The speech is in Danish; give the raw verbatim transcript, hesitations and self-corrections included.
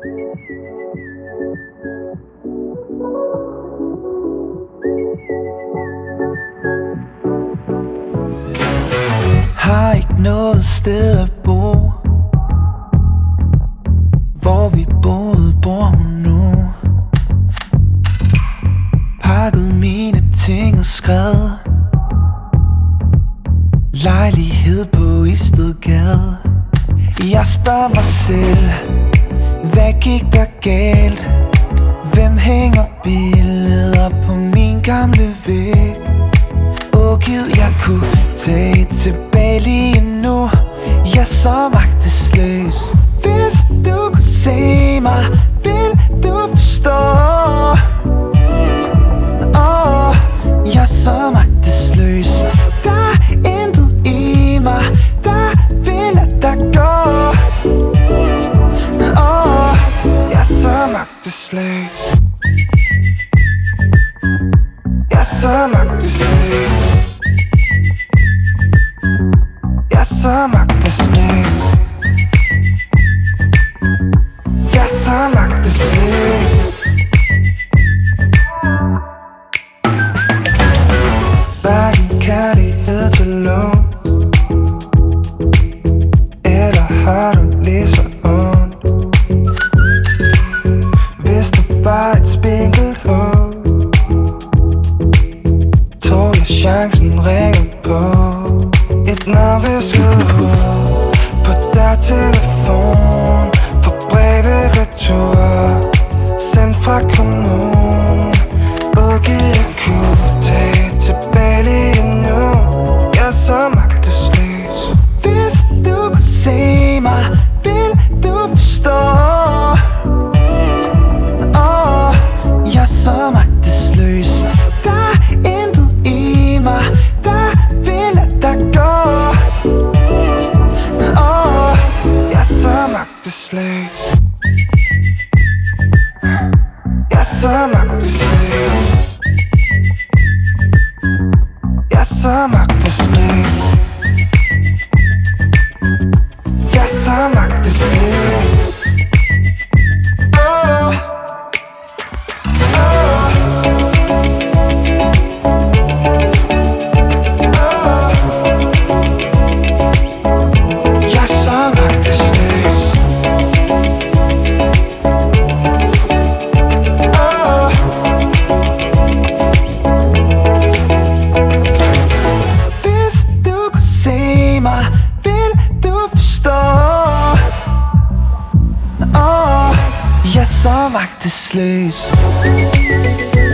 Har ikke noget sted at bo, hvor vi boede bor hun nu. Pakket mine ting og skred lejlighed på Istedgade. Jeg spørger mig selv, hvad gik der galt? Hvem hænger billeder på min gamle væg? Åh gid jeg kunne tage tilbage lige nu. Jeg er så magtesløs. Hvis du kunne se mig, vil du forstå. Åh, oh, jeg er så magtesløs. Der er intet i mig, der vil lade dig gå. Åh, oh, jeg er så magtesløs. Jeg er så magtesløs. Jeg er så magtesløs. Jeg er så magtesløs. Hverken kærlighed til låns, eller har du lige så ondt? Hvis du var et spinkelt håb, tog jeg chancen, ringede på et navnvisket ord på der telefon. For breve retur sendt fra kommunen. Okay, jeg kunne tage tilbage lige nu. Jeg er så magtesløs. Hvis du kunne se mig, vil du forstå. Åh, oh, jeg er så magtesløs. Der er intet i mig, der vil lade dig gå. Åh, oh, jeg er så magtesløs. Jeg er så magtesløs. Jeg er så magtesløs. Jeg er så magtesløs. Oh, oh. Jeg er så magtesløs. Hvis du kunne se mig, vil du forstå. Åh, jeg er så magtesløs.